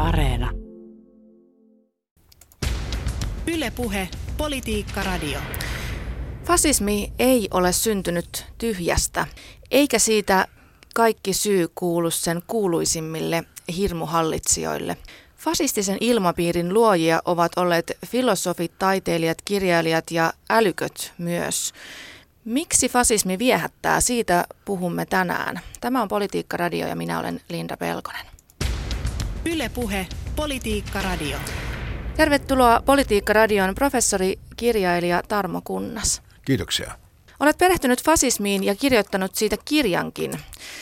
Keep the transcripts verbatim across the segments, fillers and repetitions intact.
Areena. Yle Puhe, Politiikka Radio. Fasismi ei ole syntynyt tyhjästä, eikä siitä kaikki syy kuulu sen kuuluisimmille hirmuhallitsijoille. Fasistisen ilmapiirin luojia ovat olleet filosofit, taiteilijat, kirjailijat ja älyköt myös. Miksi fasismi viehättää? Siitä puhumme tänään. Tämä on Politiikka Radio ja minä olen Linda Pelkonen. Yle Puhe, Politiikka Radio. Tervetuloa Politiikka Radioon professori, kirjailija Tarmo Kunnas. Kiitoksia. Olet perehtynyt fasismiin ja kirjoittanut siitä kirjankin.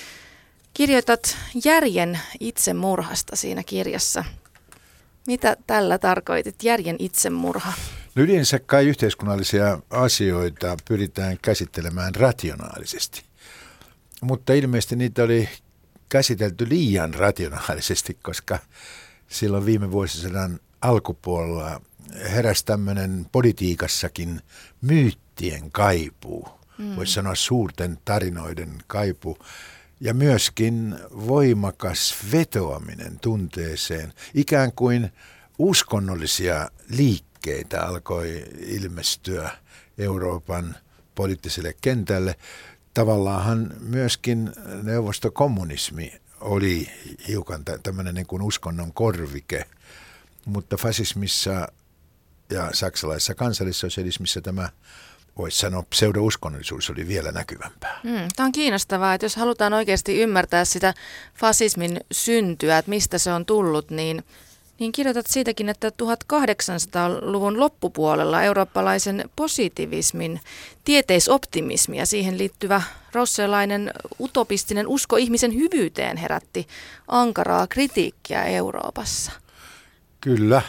Kirjoitat järjen itsemurhasta siinä kirjassa. Mitä tällä tarkoitit, järjen itsemurha? No yleensä kai yhteiskunnallisia asioita pyritään käsittelemään rationaalisesti, mutta ilmeisesti niitä oli käsitelty liian rationaalisesti, koska silloin viime vuosisadan alkupuolella heräsi tämmöinen politiikassakin myyttien kaipuu, mm. voisi sanoa suurten tarinoiden kaipuu. Ja myöskin voimakas vetoaminen tunteeseen, ikään kuin uskonnollisia liikkeitä alkoi ilmestyä Euroopan poliittiselle kentälle. Tavallaanhan myöskin neuvostokommunismi oli hiukan tämmöinen niin kuin uskonnon korvike, mutta fasismissa ja saksalaisessa kansallissosialismissa tämä, voisi sanoa, pseudo-uskonnollisuus oli vielä näkyvämpää. Mm, tämä on kiinnostavaa, että jos halutaan oikeasti ymmärtää sitä fasismin syntyä, että mistä se on tullut, niin, niin kirjoitat siitäkin, että tuhatkahdeksansataaluvun loppupuolella eurooppalaisen positivismin tieteisoptimismi ja siihen liittyvä rosselainen utopistinen usko ihmisen hyvyyteen herätti ankaraa kritiikkiä Euroopassa. Kyllä.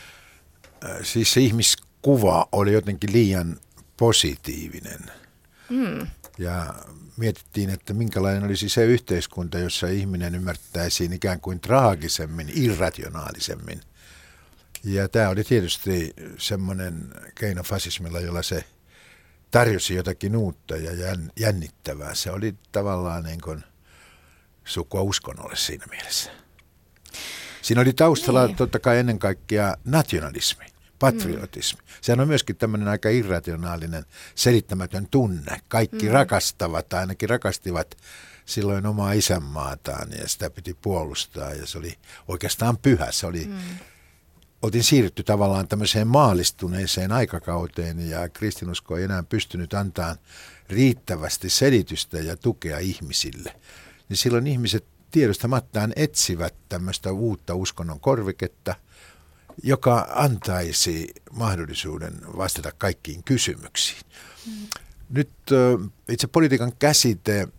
Siis se ihmiskuva oli jotenkin liian positiivinen. Mm. Ja mietittiin, että minkälainen olisi se yhteiskunta, jossa ihminen ymmärtäisiin ikään kuin traagisemmin, irrationaalisemmin. Ja tämä oli tietysti semmoinen keino fasismilla, jolla se tarjosi jotakin uutta ja jännittävää. Se oli tavallaan niin kuin sukua uskonnolle siinä mielessä. Siinä oli taustalla niin. Totta kai ennen kaikkea nationalismi. Patriotismi. Mm. Sehän on myöskin tämmöinen aika irrationaalinen, selittämätön tunne. Kaikki mm. rakastavat, ainakin rakastivat silloin omaa isänmaataan ja sitä piti puolustaa. Ja se oli oikeastaan pyhä. Se oli, mm. oltiin siirrytty tavallaan tämmöiseen maallistuneeseen aikakauteen ja kristinusko ei enää pystynyt antamaan riittävästi selitystä ja tukea ihmisille. Niin silloin ihmiset tiedostamattaan etsivät tämmöistä uutta uskonnon korviketta, joka antaisi mahdollisuuden vastata kaikkiin kysymyksiin. Mm. Nyt itse politiikan käsite,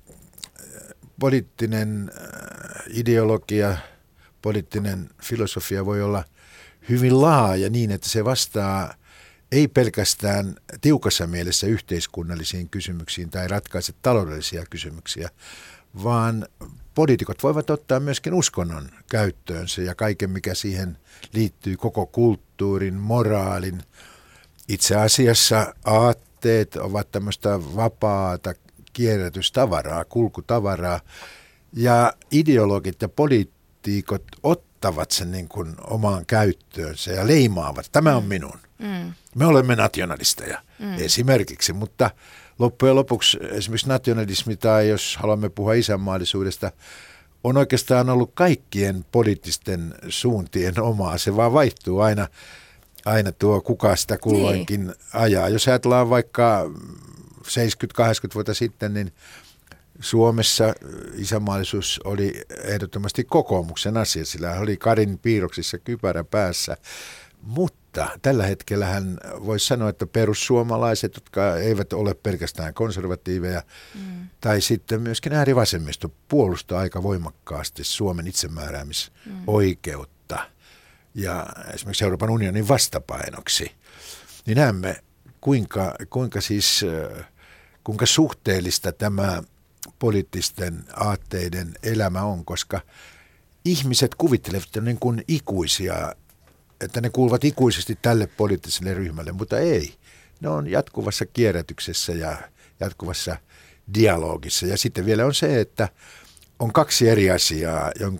poliittinen ideologia, poliittinen filosofia voi olla hyvin laaja niin, että se vastaa ei pelkästään tiukassa mielessä yhteiskunnallisiin kysymyksiin tai ratkaise taloudellisia kysymyksiä, vaan poliitikot voivat ottaa myöskin uskonnon käyttöönsä ja kaiken, mikä siihen liittyy, koko kulttuurin, moraalin. Itse asiassa aatteet ovat tämmöistä vapaata kierrätystavaraa, kulkutavaraa, ja ideologit ja poliitikot ottavat sen niin kuin omaan käyttöönsä ja leimaavat. Tämä on minun. Mm. Me olemme nationalisteja mm. esimerkiksi, mutta loppujen lopuksi esimerkiksi nationalismi tai jos haluamme puhua isänmaallisuudesta, on oikeastaan ollut kaikkien poliittisten suuntien omaa. Se vaan vaihtuu aina, aina tuo kuka sitä kulloinkin niin ajaa. Jos ajatellaan vaikka seitsemänkymmentä kahdeksankymmentä vuotta sitten, niin Suomessa isänmaallisuus oli ehdottomasti kokoomuksen asia. Sillä oli Karin piirroksissa kypärä päässä. Mutta tällä hetkellähän voisi sanoa, että perussuomalaiset, jotka eivät ole pelkästään konservatiiveja, mm. tai sitten myöskin äärivasemmisto puolustaa aika voimakkaasti Suomen itsemääräämisoikeutta mm. ja esimerkiksi Euroopan unionin vastapainoksi. Niin näemme, kuinka, kuinka, siis, kuinka suhteellista tämä poliittisten aatteiden elämä on, koska ihmiset kuvittelevat niin kuin ikuisia, että ne kuuluvat ikuisesti tälle poliittiselle ryhmälle, mutta ei. Ne on jatkuvassa kierrätyksessä ja jatkuvassa dialogissa. Ja sitten vielä on se, että on kaksi eri asiaa, jonkun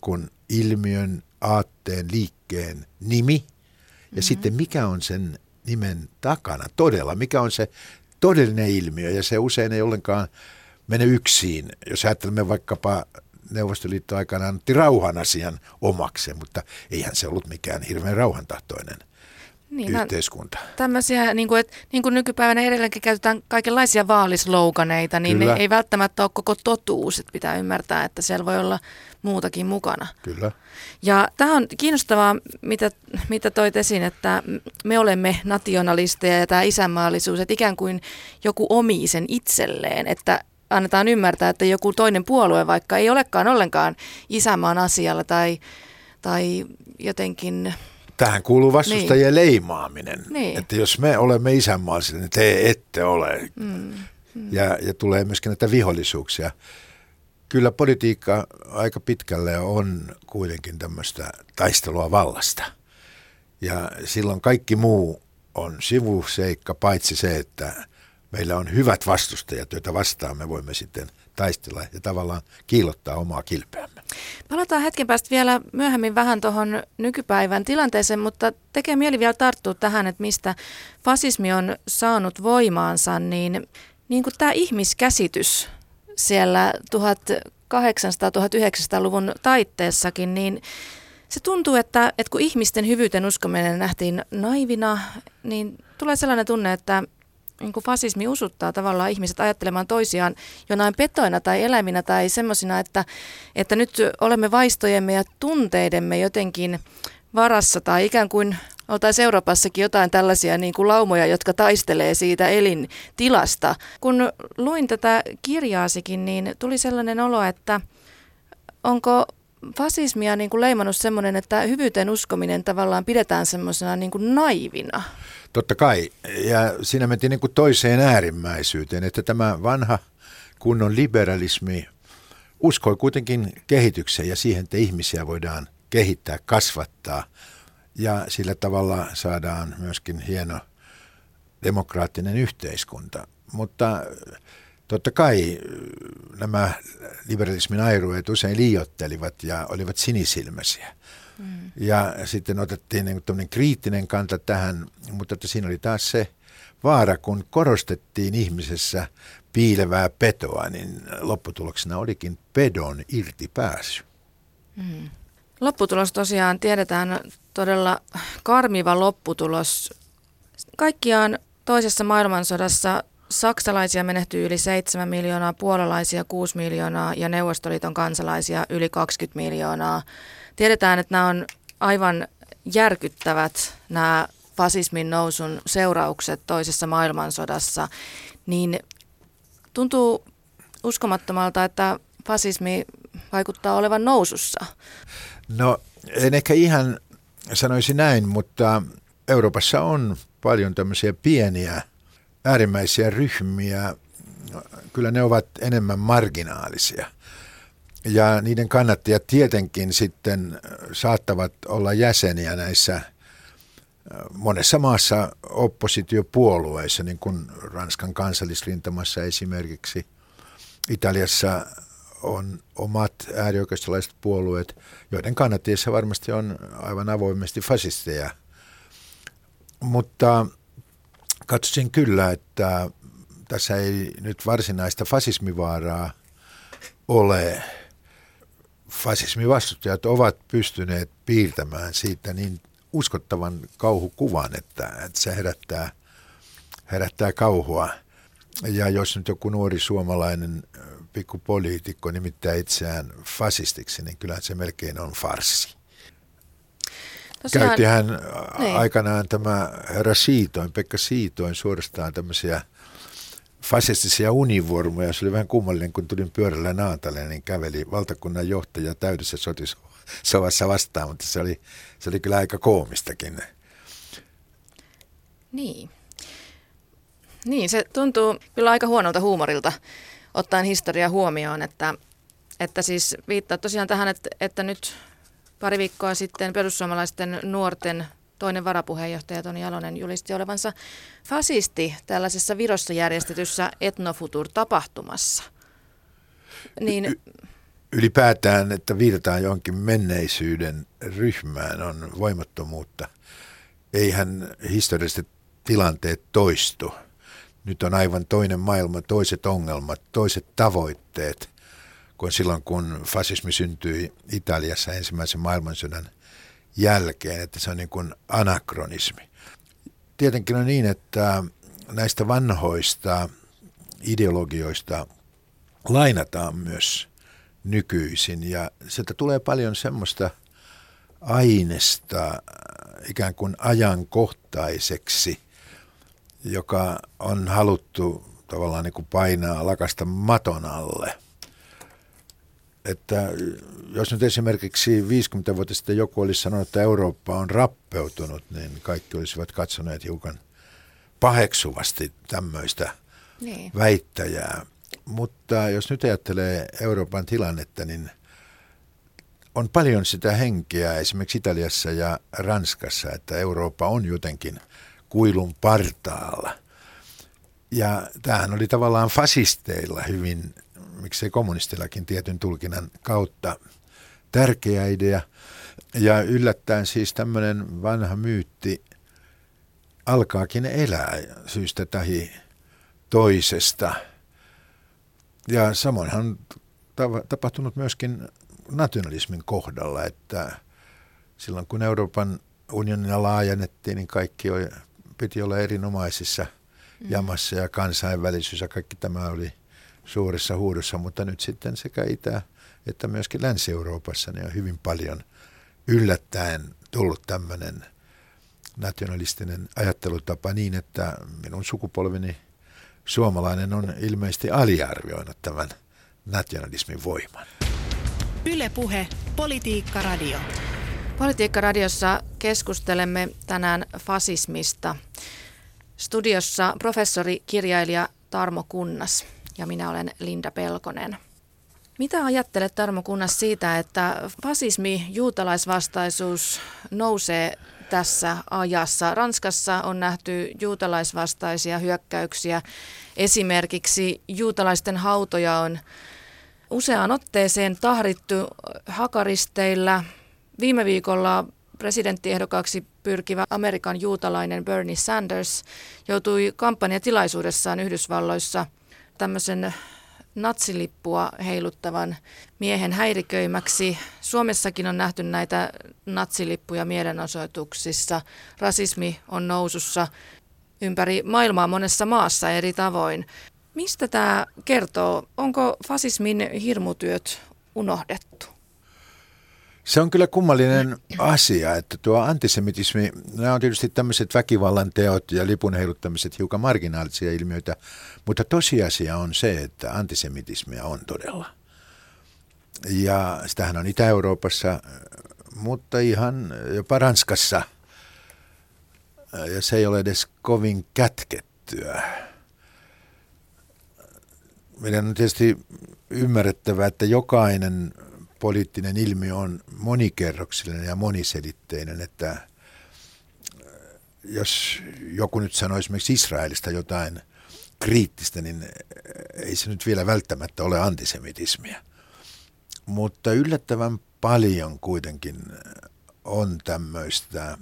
ilmiön, aatteen, liikkeen nimi ja mm-hmm. sitten mikä on sen nimen takana todella, mikä on se todellinen ilmiö ja se usein ei ollenkaan mene yksin. Jos ajattelemme vaikkapa Neuvostoliitto aikanaan otti rauhan asian omakseen, mutta eihän se ollut mikään hirveän rauhantahtoinen niin, yhteiskunta. Tämmöisiä, niin kuin, että, niin kuin nykypäivänä edelleenkin käytetään kaikenlaisia vaalisloganeita, niin Kyllä. ne ei välttämättä ole koko totuus. Että pitää ymmärtää, että siellä voi olla muutakin mukana. Kyllä. Ja tämä on kiinnostavaa, mitä, mitä toit esiin, että me olemme nationalisteja ja tämä isänmaallisuus, että ikään kuin joku omii sen itselleen, että annetaan ymmärtää, että joku toinen puolue vaikka ei olekaan ollenkaan isänmaan asialla tai, tai jotenkin... Tähän kuuluu vastustajien niin. leimaaminen, niin. että jos me olemme isänmaallisia, niin te ette ole. Mm. Mm. Ja, ja tulee myöskin näitä vihollisuuksia. Kyllä politiikka aika pitkälle on kuitenkin tämmöistä taistelua vallasta. Ja silloin kaikki muu on sivuseikka, paitsi se, että meillä on hyvät vastustajat, joita vastaan me voimme sitten taistella ja tavallaan kiillottaa omaa kilpeämme. Palataan hetken päästä vielä myöhemmin vähän tuohon nykypäivän tilanteeseen, mutta tekee mieli vielä tarttua tähän, että mistä fasismi on saanut voimaansa, niin, niin kuin tämä ihmiskäsitys siellä tuhatkahdeksansataa-tuhatyhdeksänsataaluvun taitteessakin, niin se tuntuu, että, että kun ihmisten hyvyyteen uskominen nähtiin naivina, niin tulee sellainen tunne, että niin kuin fasismi usuttaa tavallaan ihmiset ajattelemaan toisiaan jonain petoina tai eläiminä tai semmoisina, että, että nyt olemme vaistojemme ja tunteidemme jotenkin varassa tai ikään kuin oltaisiin Euroopassakin jotain tällaisia niin kuin laumoja, jotka taistelee siitä elintilasta. Kun luin tätä kirjaasikin, niin tuli sellainen olo, että onko fasismia niin kuin leimannut semmoinen, että hyvyyteen uskominen tavallaan pidetään semmoisena niin kuin naivina. Totta kai. Ja siinä mentiin niin kuin toiseen äärimmäisyyteen, että tämä vanha kunnon liberalismi uskoi kuitenkin kehitykseen ja siihen, että ihmisiä voidaan kehittää, kasvattaa ja sillä tavalla saadaan myöskin hieno demokraattinen yhteiskunta. Mutta totta kai nämä liberalismin airueet usein liioittelivat ja olivat sinisilmäisiä. Mm. Ja sitten otettiin niin kuin kriittinen kanta tähän, mutta että siinä oli taas se vaara, kun korostettiin ihmisessä piilevää petoa, niin lopputuloksena olikin pedon irtipääsy. Mm. Lopputulos tosiaan tiedetään, todella karmiva lopputulos. Kaikkiaan toisessa maailmansodassa saksalaisia menehtyi yli seitsemän miljoonaa, puolalaisia kuusi miljoonaa ja Neuvostoliiton kansalaisia yli kaksikymmentä miljoonaa. Tiedetään, että nämä on aivan järkyttävät nämä fasismin nousun seuraukset toisessa maailmansodassa, niin tuntuu uskomattomalta, että fasismi vaikuttaa olevan nousussa. No en ehkä ihan sanoisi näin, mutta Euroopassa on paljon tämmöisiä pieniä äärimmäisiä ryhmiä. Kyllä ne ovat enemmän marginaalisia. Ja niiden kannattajat tietenkin sitten saattavat olla jäseniä näissä monessa maassa oppositiopuolueissa, niin kuin Ranskan kansallisrintamassa esimerkiksi. Italiassa on omat äärioikeistolaiset puolueet, joiden kannattajissa varmasti on aivan avoimesti fasisteja. Mutta katsoisin kyllä, että tässä ei nyt varsinaista fasismivaaraa ole. Fasismivastustajat ovat pystyneet piirtämään siitä niin uskottavan kauhukuvan, että, että se herättää, herättää kauhua. Ja jos nyt joku nuori suomalainen pikkupoliitikko nimittää itseään fasistiksi, niin kyllähän se melkein on farssi. Tosiaan, Käyttihän niin. aikanaan tämä herra Siitoin, Pekka Siitoin suorastaan tämmöisiä fasistisia univormuja. Se oli vähän kummallinen, kun tulin pyörällä Naantalle, niin käveli valtakunnan johtaja täydessä sotisovassa vastaan, mutta se oli, se oli kyllä aika koomistakin. Niin. Niin, se tuntuu kyllä aika huonolta huumorilta, ottaen historia huomioon, että, että siis viittaa tosiaan tähän, että, että nyt pari viikkoa sitten perussuomalaisten nuorten toinen varapuheenjohtaja Toni Jalonen julisti olevansa fasisti tällaisessa Virossa järjestetyssä Etnofutur-tapahtumassa. Niin, y- ylipäätään, että viitataan jonkin menneisyyden ryhmään, on voimattomuutta. Eihän historialliset tilanteet toistu. Nyt on aivan toinen maailma, toiset ongelmat, toiset tavoitteet kuin silloin, kun fasismi syntyi Italiassa ensimmäisen maailmansodan jälkeen, että se on niin kuin anakronismi. Tietenkin on niin, että näistä vanhoista ideologioista lainataan myös nykyisin ja sieltä tulee paljon semmoista aineesta ikään kuin ajankohtaiseksi, joka on haluttu tavallaan niin kuin painaa lakasta maton alle. Että jos nyt esimerkiksi viisikymmentä vuotta sitten joku olisi sanonut, että Eurooppa on rappeutunut, niin kaikki olisivat katsoneet hiukan paheksuvasti tämmöistä niin. väittäjää. Mutta jos nyt ajattelee Euroopan tilannetta, niin on paljon sitä henkeä esimerkiksi Italiassa ja Ranskassa, että Eurooppa on jotenkin kuilun partaalla. Ja tämähän oli tavallaan fasisteilla hyvin, miksei kommunistillakin tietyn tulkinnan kautta, tärkeä idea. Ja yllättäen siis tämmöinen vanha myytti alkaakin elää syystä tai toisesta. Ja samoinhan on tapahtunut myöskin nationalismin kohdalla, että silloin kun Euroopan unionia laajennettiin, niin kaikki oli, piti olla erinomaisissa jamassa ja kansainvälisyys ja kaikki tämä oli suuressa huudossa, mutta nyt sitten sekä Itä- että myöskin Länsi-Euroopassa niin on hyvin paljon yllättäen tullut tämmöinen nationalistinen ajattelutapa niin, että minun sukupolveni suomalainen on ilmeisesti aliarvioinut tämän nationalismin voiman. Yle Puhe, Politiikka Radio. Politiikka Radiossa keskustelemme tänään fasismista. Studiossa professori, kirjailija Tarmo Kunnas ja minä olen Linda Pelkonen. Mitä ajattelet, Tarmo Kunnas, siitä, että fasismi, juutalaisvastaisuus nousee tässä ajassa? Ranskassa on nähty juutalaisvastaisia hyökkäyksiä. Esimerkiksi juutalaisten hautoja on useaan otteeseen tahdittu hakaristeillä. Viime viikolla presidenttiehdokkaaksi pyrkivä Amerikan juutalainen Bernie Sanders joutui kampanjatilaisuudessaan Yhdysvalloissa tämmöisen natsilippua heiluttavan miehen häiriköimäksi. Suomessakin on nähty näitä natsilippuja mielenosoituksissa. Rasismi on nousussa ympäri maailmaa monessa maassa eri tavoin. Mistä tämä kertoo? Onko fasismin hirmutyöt unohdettu? Se on kyllä kummallinen asia, että tuo antisemitismi, nämä on tietysti tämmöiset väkivallan teot ja lipun heiluttamiset hiukan marginaalisia ilmiöitä, mutta tosiasia on se, että antisemitismiä on todella. Ja sitähän on Itä-Euroopassa, mutta ihan jopa Ranskassa, ja se ei ole edes kovin kätkettyä. Meidän on tietysti ymmärrettävä, että jokainen poliittinen ilmiö on monikerroksellinen ja moniselitteinen, että jos joku nyt sanoo esimerkiksi Israelista jotain kriittistä, niin ei se nyt vielä välttämättä ole antisemitismiä. Mutta yllättävän paljon kuitenkin on tämmöistä,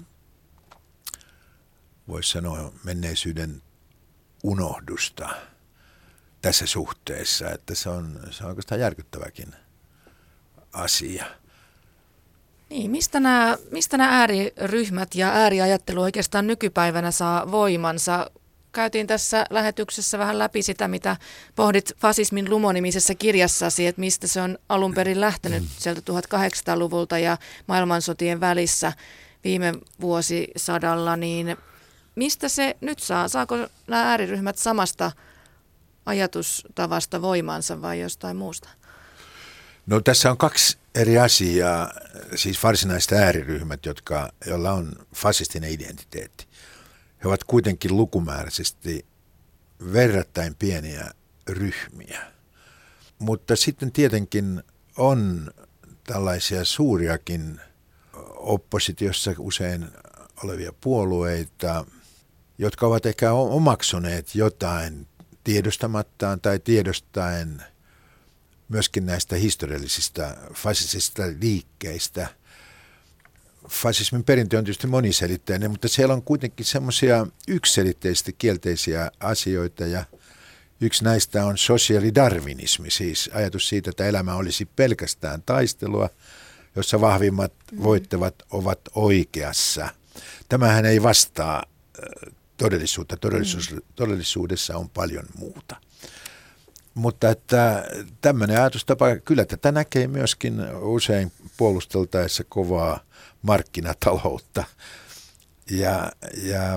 voisi sanoa, menneisyyden unohdusta tässä suhteessa, että se on, se on oikeastaan järkyttäväkin asia. Niin, mistä nämä, mistä nämä ääriryhmät ja ääriajattelu oikeastaan nykypäivänä saa voimansa? Käytiin tässä lähetyksessä vähän läpi sitä, mitä pohdit fasismin Lumo-nimisessä kirjassasi, että mistä se on alun perin lähtenyt sieltä tuhatkahdeksansataaluvulta ja maailmansotien välissä viime vuosisadalla, niin mistä se nyt saa? Saako nämä ääriryhmät samasta ajatustavasta voimansa vai jostain muusta? No tässä on kaksi eri asiaa, siis varsinaiset ääriryhmät, jotka, joilla on fasistinen identiteetti. He ovat kuitenkin lukumääräisesti verrattain pieniä ryhmiä. Mutta sitten tietenkin on tällaisia suuriakin oppositiossa usein olevia puolueita, jotka ovat ehkä omaksuneet jotain tiedostamattaan tai tiedostaen myöskin näistä historiallisista fasisista liikkeistä. Fasismin perintö on tietysti moniselitteinen, mutta siellä on kuitenkin semmoisia yksiselitteisesti kielteisiä asioita ja yksi näistä on sosiaalidarwinismi, siis ajatus siitä, että elämä olisi pelkästään taistelua, jossa vahvimmat voittavat ovat oikeassa. Tämähän ei vastaa todellisuutta. Todellisuus, todellisuudessa on paljon muuta. Mutta että tämmöinen ajatustapa, kyllä tätä näkee myöskin usein puolusteltaessa kovaa markkinataloutta. Ja, ja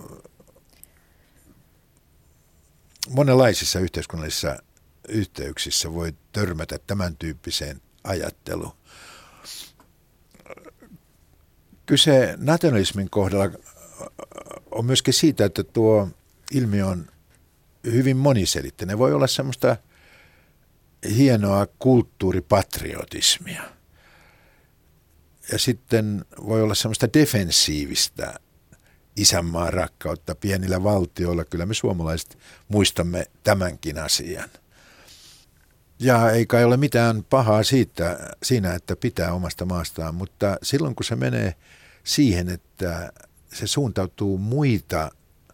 monenlaisissa yhteiskunnallisissa yhteyksissä voi törmätä tämän tyyppiseen ajatteluun. Kyse nationalismin kohdalla on myöskin siitä, että tuo ilmiö on hyvin moniselitteinen. Voi olla semmoista hienoa kulttuuripatriotismia. Ja sitten voi olla semmoista defensiivistä isänmaan rakkautta pienillä valtioilla. Kyllä me suomalaiset muistamme tämänkin asian. Ja ei kai ole mitään pahaa siitä, siinä, että pitää omasta maastaan, mutta silloin kun se menee siihen, että se suuntautuu muita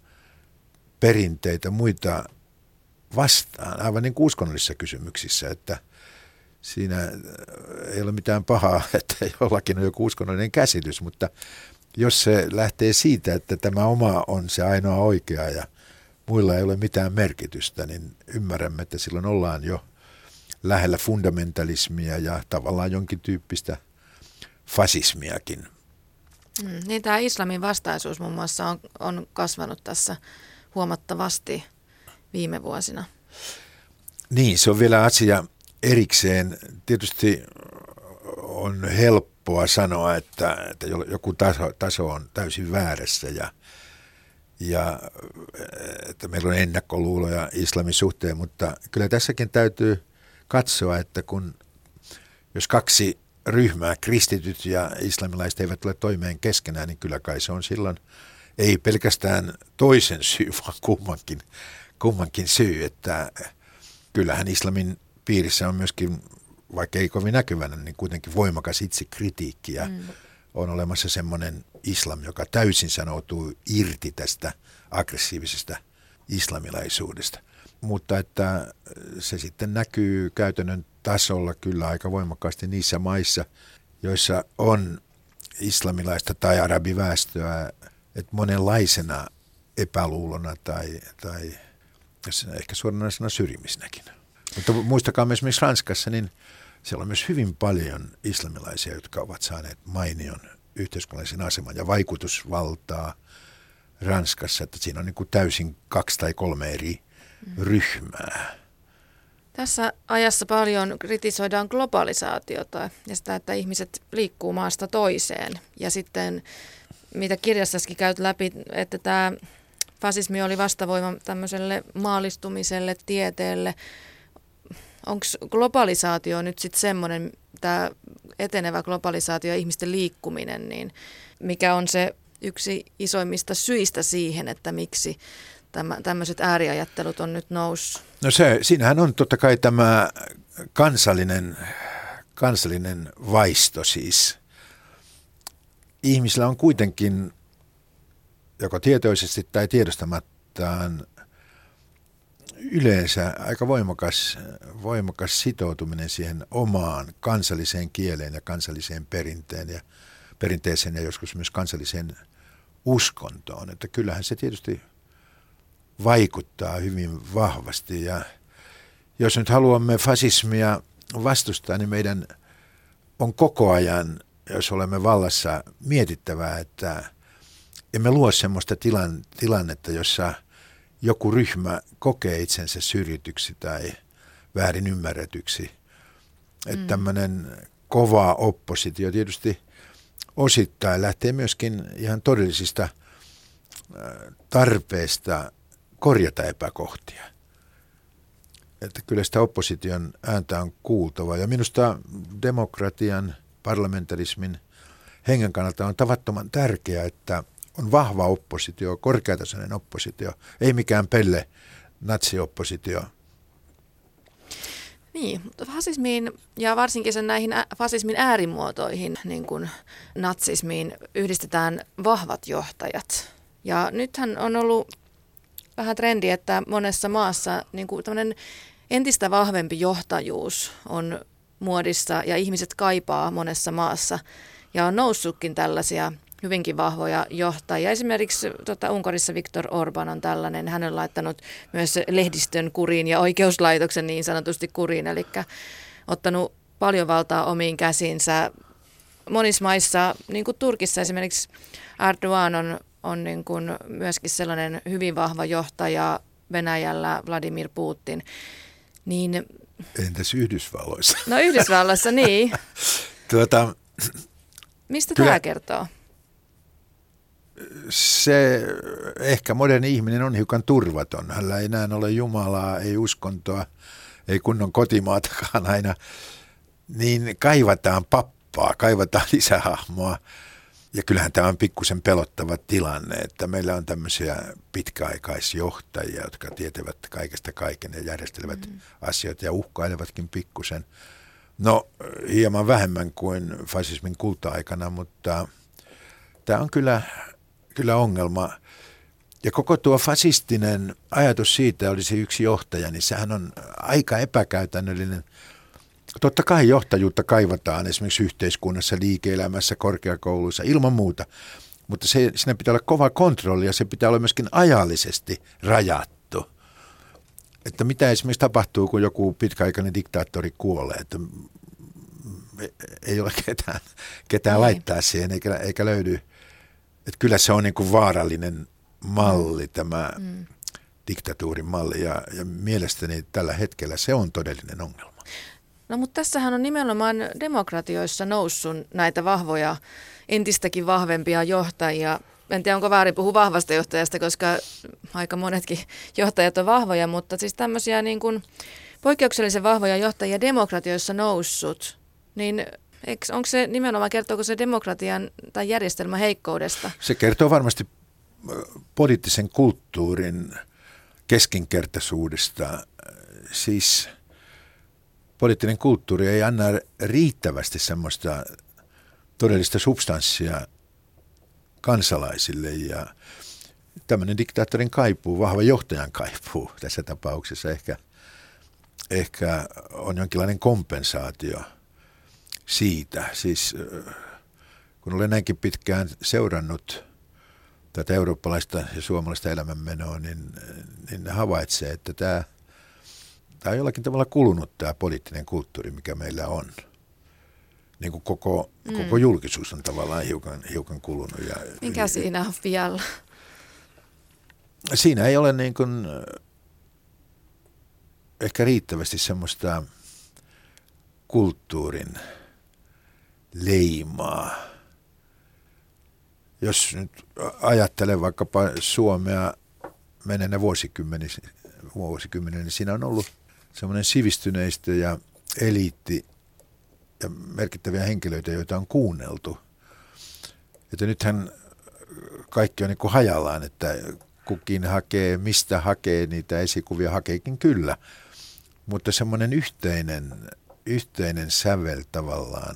perinteitä, muita vastaan, aivan niin kuin uskonnollisissa kysymyksissä, että siinä ei ole mitään pahaa, että jollakin on joku uskonnollinen käsitys, mutta jos se lähtee siitä, että tämä oma on se ainoa oikea ja muilla ei ole mitään merkitystä, niin ymmärrämme, että silloin ollaan jo lähellä fundamentalismia ja tavallaan jonkin tyyppistä fasismiakin. Mm, niin tämä islamin vastaisuus muun muassa on, on kasvanut tässä huomattavasti viime vuosina. Niin, se on vielä asia erikseen. Tietysti on helppoa sanoa, että, että joku taso, taso on täysin väärässä ja, ja että meillä on ennakkoluuloja islamin suhteen, mutta kyllä tässäkin täytyy katsoa, että kun jos kaksi ryhmää, kristityt ja islamilaiset eivät tule toimeen keskenään, niin kyllä kai se on silloin ei pelkästään toisen syy, vaan kummankin, kummankin syy, että kyllähän islamin piirissä on myöskin, vaikka ei kovin näkyvänä, niin kuitenkin voimakas itsekritiikki ja mm. on olemassa semmoinen islam, joka täysin sanoutuu irti tästä aggressiivisesta islamilaisuudesta. Mutta että se sitten näkyy käytännön tasolla kyllä aika voimakkaasti niissä maissa, joissa on islamilaista tai arabiväestöä, että monenlaisena epäluulona tai, tai ehkä suoranaisena syrjimisenäkin. Mutta muistakaa myös esimerkiksi Ranskassa, niin siellä on myös hyvin paljon islamilaisia, jotka ovat saaneet mainion yhteiskunnallisen aseman ja vaikutusvaltaa Ranskassa, että siinä on niin kuin täysin kaksi tai kolme eri ryhmää. Tässä ajassa paljon kritisoidaan globalisaatiota ja sitä, että ihmiset liikkuu maasta toiseen. Ja sitten, mitä kirjassaskin käyt läpi, että tämä fasismi oli vastavoima tämmöiselle maalistumiselle, tieteelle. Onko globalisaatio nyt sitten semmoinen, tämä etenevä globalisaatio ja ihmisten liikkuminen, niin mikä on se yksi isoimmista syistä siihen, että miksi Tämä, tämmöiset ääriajattelut on nyt noussut? No se, siinähän on totta kai tämä kansallinen, kansallinen vaisto siis. Ihmisillä on kuitenkin, joko tietoisesti tai tiedostamattaan, yleensä aika voimakas, voimakas sitoutuminen siihen omaan kansalliseen kieleen ja kansalliseen perinteen ja, perinteeseen ja joskus myös kansalliseen uskontoon. Että kyllähän se tietysti vaikuttaa hyvin vahvasti ja jos nyt haluamme fasismia vastustaa, niin meidän on koko ajan, jos olemme vallassa, mietittävää, että emme luo semmoista tilan, tilannetta, jossa joku ryhmä kokee itsensä syrjityksi tai väärin ymmärretyksi. Mm. Että tämmöinen kova oppositio tietysti osittain lähtee myöskin ihan todellisista tarpeista korjata epäkohtia. Että kyllä sitä opposition ääntä on kuultava. Ja minusta demokratian, parlamentarismin hengen kannalta on tavattoman tärkeää, että on vahva oppositio, korkeatasoinen oppositio, ei mikään pelle natsioppositio. Niin, mutta fasismiin ja varsinkin sen näihin ä- fasismin äärimuotoihin, niin kuin natsismiin, yhdistetään vahvat johtajat. Ja nythän on ollut vähän trendi, että monessa maassa niin kuin tämmöinen entistä vahvempi johtajuus on muodissa ja ihmiset kaipaa monessa maassa. Ja on noussutkin tällaisia hyvinkin vahvoja johtajia. Esimerkiksi tota, Unkarissa Viktor Orbán on tällainen. Hän on laittanut myös lehdistön kuriin ja oikeuslaitoksen niin sanotusti kuriin, eli ottanut paljon valtaa omiin käsinsä. Monissa maissa, niin kuin Turkissa esimerkiksi Erdoğan on, on niin kuin myöskin sellainen hyvin vahva johtaja, Venäjällä Vladimir Putin. Niin, entäs Yhdysvalloissa? No Yhdysvalloissa, niin. tuota, Mistä kyllä, tämä kertoo? Se ehkä moderni ihminen on hiukan turvaton. Hänellä ei enää ole Jumalaa, ei uskontoa, ei kunnon kotimaatakaan aina. Niin kaivataan pappaa, kaivataan lisähahmoa. Ja kyllähän tämä on pikkusen pelottava tilanne, että meillä on tämmöisiä pitkäaikaisjohtajia, jotka tietävät kaikesta kaiken ja järjestelevät mm. asioita ja uhkailevatkin pikkusen. No hieman vähemmän kuin fasismin kulta-aikana, mutta tämä on kyllä, kyllä ongelma. Ja koko tuo fasistinen ajatus siitä olisi yksi johtaja, niin sehän on aika epäkäytännöllinen. Totta kai johtajuutta kaivataan esimerkiksi yhteiskunnassa, liike-elämässä, korkeakouluissa, ilman muuta. Mutta se, siinä pitää olla kova kontrolli ja se pitää olla myöskin ajallisesti rajattu. Että mitä esimerkiksi tapahtuu, kun joku pitkäaikainen diktaattori kuolee, että ei ole ketään, ketään laittaa siihen eikä, eikä löydy. Että kyllä se on niin kuin vaarallinen malli, tämä mm. diktatuurin malli ja, ja mielestäni tällä hetkellä se on todellinen ongelma. No mutta tässähän on nimenomaan demokratioissa noussut näitä vahvoja, entistäkin vahvempia johtajia. En tiedä, onko väärin puhua vahvasta johtajasta, koska aika monetkin johtajat on vahvoja, mutta siis tämmöisiä niin kuin poikkeuksellisen vahvoja johtajia demokratioissa noussut, niin eikö, onko se nimenomaan, kertooko se demokratian tai järjestelmän heikkoudesta? Se kertoo varmasti poliittisen kulttuurin keskinkertaisuudesta. Siis poliittinen kulttuuri ei anna riittävästi semmoista todellista substanssia kansalaisille ja tämmöinen diktaattorin kaipuu, vahva johtajan kaipuu tässä tapauksessa ehkä, ehkä on jonkinlainen kompensaatio siitä. Siis kun olen näinkin pitkään seurannut tätä eurooppalaista ja suomalaista elämänmenoa, niin, niin havaitsee, että tämä, tämä on jollakin tavalla kulunut tämä poliittinen kulttuuri, mikä meillä on. Niin kuin koko, mm. koko julkisuus on tavallaan hiukan, hiukan kulunut. Ja, mikä siinä on vielä? Siinä ei ole niin kuin, ehkä riittävästi semmoista kulttuurin leimaa. Jos nyt ajattelen vaikkapa Suomea menneenä vuosikymmenen, vuosikymmenen, niin siinä on ollut semmoinen sivistyneistö ja eliitti ja merkittäviä henkilöitä, joita on kuunneltu. Että nythän kaikki on niin kuin hajallaan, että kukin hakee, mistä hakee, niitä esikuvia hakeekin kyllä. Mutta semmoinen yhteinen, yhteinen sävel tavallaan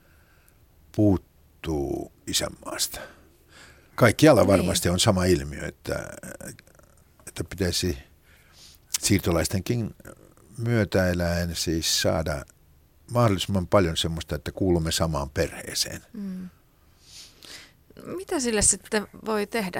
puuttuu isänmaasta. Kaikkialla varmasti on sama ilmiö, että, että pitäisi siirtolaistenkin myötäeläen siis saada mahdollisimman paljon semmoista, että kuulumme samaan perheeseen. Mm. Mitä sille sitten voi tehdä?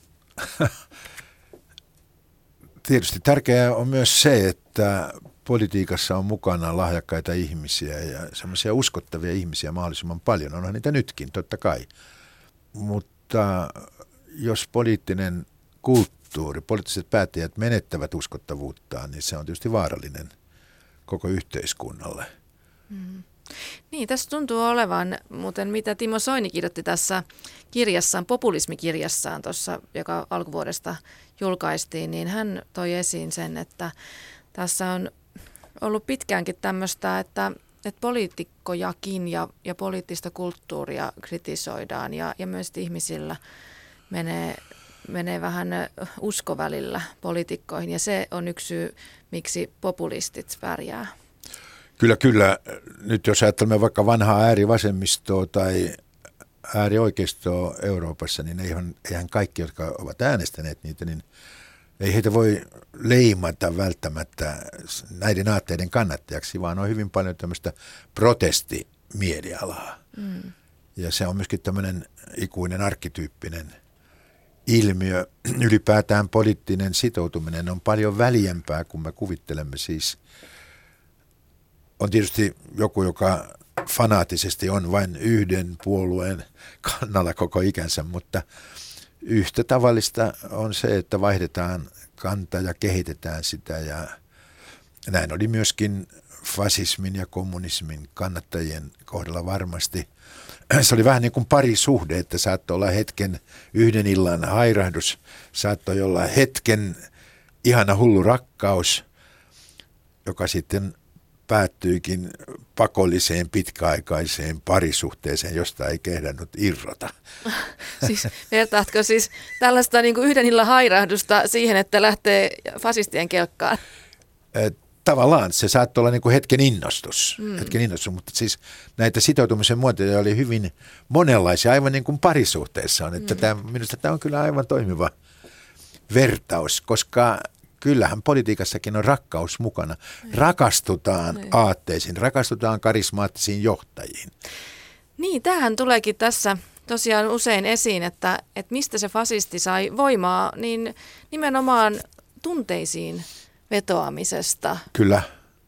Tietysti tärkeää on myös se, että politiikassa on mukana lahjakkaita ihmisiä ja semmoisia uskottavia ihmisiä mahdollisimman paljon. Onhan niitä nytkin, totta kai. Mutta jos poliittinen kulttuuri, poliittiset päättäjät menettävät uskottavuuttaan, niin se on tietysti vaarallinen koko yhteiskunnalle. Mm. Niin, tässä tuntuu olevan, muuten mitä Timo Soini kirjoitti tässä kirjassaan, populismikirjassaan tuossa, joka alkuvuodesta julkaistiin, niin hän toi esiin sen, että tässä on ollut pitkäänkin tämmöistä, että, että poliitikkojakin ja, ja poliittista kulttuuria kritisoidaan ja, ja myös ihmisillä menee, menee vähän usko välillä poliitikkoihin ja se on yksi syy, miksi populistit pärjää. Kyllä, kyllä. Nyt jos ajattelemme vaikka vanhaa äärivasemmistoa tai äärioikeistoa Euroopassa, niin eihän, eihän kaikki, jotka ovat äänestäneet niitä, niin ei heitä voi leimata välttämättä näiden aatteiden kannattajaksi, vaan on hyvin paljon tämmöistä protestimielialaa. Mm. Ja se on myöskin tämmöinen ikuinen arkkityyppinen ilmiö. Ylipäätään poliittinen sitoutuminen on paljon väljempää kuin me kuvittelemme. Siis on tietysti joku, joka fanaattisesti on vain yhden puolueen kannalla koko ikänsä, mutta yhtä tavallista on se, että vaihdetaan kanta ja kehitetään sitä. Ja näin oli myöskin fasismin ja kommunismin kannattajien kohdalla varmasti. Se oli vähän niin kuin parisuhde, että saattoi olla hetken yhden illan hairahdus, saattoi olla hetken ihana hullu rakkaus, joka sitten päättyikin pakolliseen pitkäaikaiseen parisuhteeseen, josta ei kehdannut irrota. Siis vertaatko siis tällaista niin kuin yhden illan hairahdusta siihen, että lähtee fasistien kelkkaan? Tavallaan se saattoi olla niin kuin hetken innostus, mm. hetken innostus, mutta siis näitä sitoutumisen muotoja oli hyvin monenlaisia, aivan niin kuin parisuhteessa on. Että mm. tämä, minusta tämä on kyllä aivan toimiva vertaus, koska kyllähän politiikassakin on rakkaus mukana. Rakastutaan mm. aatteisiin, rakastutaan karismaattisiin johtajiin. Niin, tämähän tuleekin tässä tosiaan usein esiin, että, että mistä se fasisti sai voimaa, niin nimenomaan tunteisiin vetoamisesta. Kyllä.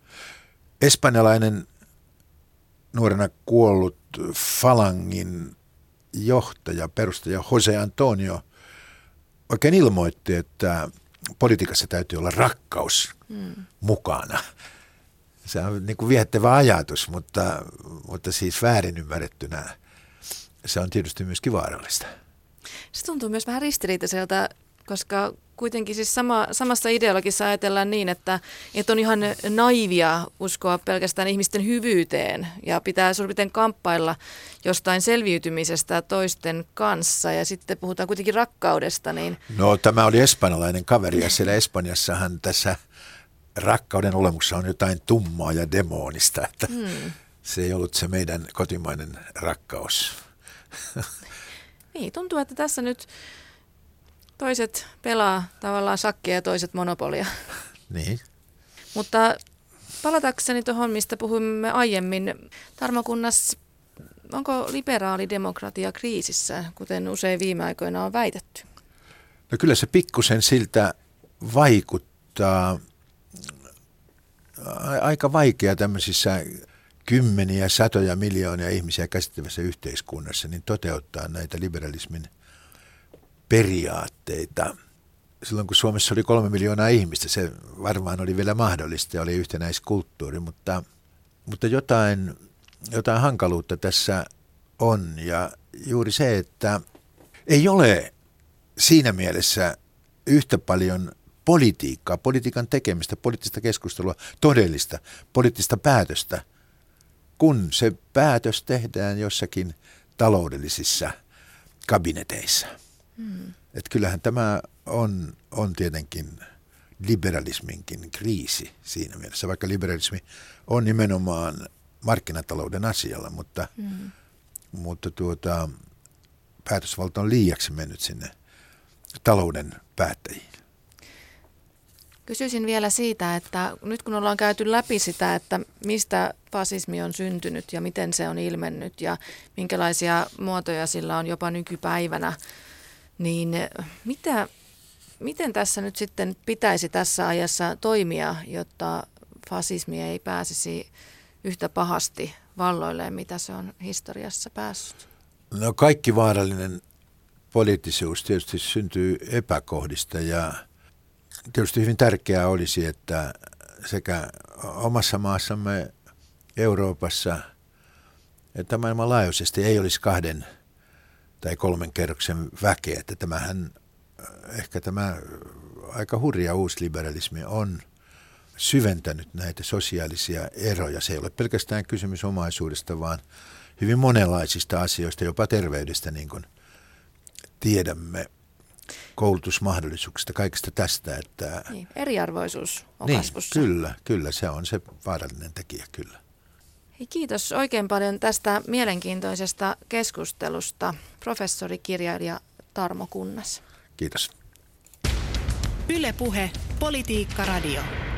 Espanjalainen nuorena kuollut Falangin johtaja, perustaja Jose Antonio oikein ilmoitti, että politiikassa täytyy olla rakkaus mm. mukana. Se on niin kuin viehättävä ajatus, mutta, mutta siis väärin ymmärrettynä se on tietysti myöskin vaarallista. Se tuntuu myös vähän ristiriitaiselta, koska kuitenkin siis sama, samassa ideologissa ajatellaan niin, että, että on ihan naivia uskoa pelkästään ihmisten hyvyyteen ja pitää suurin piirtein kamppailla jostain selviytymisestä toisten kanssa ja sitten puhutaan kuitenkin rakkaudesta. Niin... No tämä oli espanjalainen kaveri ja siellä Espanjassahan tässä rakkauden olemuksessa on jotain tummaa ja demonista, että hmm. se ei ollut se meidän kotimainen rakkaus. Niin, tuntuu, että tässä nyt toiset pelaa tavallaan sakkia ja toiset monopolia. Niin. Mutta palatakseni tuohon, mistä puhuimme aiemmin, Tarmo Kunnas, onko liberaalidemokratia kriisissä, kuten usein viime aikoina on väitetty? No kyllä se pikkusen siltä vaikuttaa. Aika vaikea tämmöisissä kymmeniä, satoja miljoonia ihmisiä käsittävässä yhteiskunnassa niin toteuttaa näitä liberalismin periaatteita. Silloin kun Suomessa oli kolme miljoonaa ihmistä, se varmaan oli vielä mahdollista ja oli yhtenäiskulttuuri, mutta, mutta jotain, jotain hankaluutta tässä on. Ja juuri se, että ei ole siinä mielessä yhtä paljon politiikkaa, politiikan tekemistä, poliittista keskustelua, todellista poliittista päätöstä, kun se päätös tehdään jossakin taloudellisissa kabineteissa. Hmm. Että kyllähän tämä on, on tietenkin liberalisminkin kriisi siinä mielessä, vaikka liberalismi on nimenomaan markkinatalouden asialla, mutta, hmm. mutta tuota, päätösvalta on liiaksi mennyt sinne talouden päättäjiin. Kysyisin vielä siitä, että nyt kun ollaan käyty läpi sitä, että mistä fasismi on syntynyt ja miten se on ilmennyt ja minkälaisia muotoja sillä on jopa nykypäivänä, niin mitä, miten tässä nyt sitten pitäisi tässä ajassa toimia, jotta fasismi ei pääsisi yhtä pahasti valloilleen, mitä se on historiassa päässyt? No kaikki vaarallinen poliittisuus tietysti syntyy epäkohdista ja tietysti hyvin tärkeää olisi, että sekä omassa maassamme Euroopassa että maailmanlaajuisesti ei olisi kahden tai kolmen kerroksen väkeä. Että tämähän, ehkä tämä aika hurja uusliberalismi on syventänyt näitä sosiaalisia eroja. Se ei ole pelkästään kysymys omaisuudesta, vaan hyvin monenlaisista asioista, jopa terveydestä, niin kuin tiedämme. koulutusmahdollisuuksista, kaikesta tästä. Että Niin, eriarvoisuus on niin, kasvussa. Kyllä, kyllä, se on se vaarallinen tekijä, kyllä. Hei, kiitos oikein paljon tästä mielenkiintoisesta keskustelusta, professori, kirjailija Tarmo Kunnas. Kiitos. Yle Puhe, Politiikka Radio.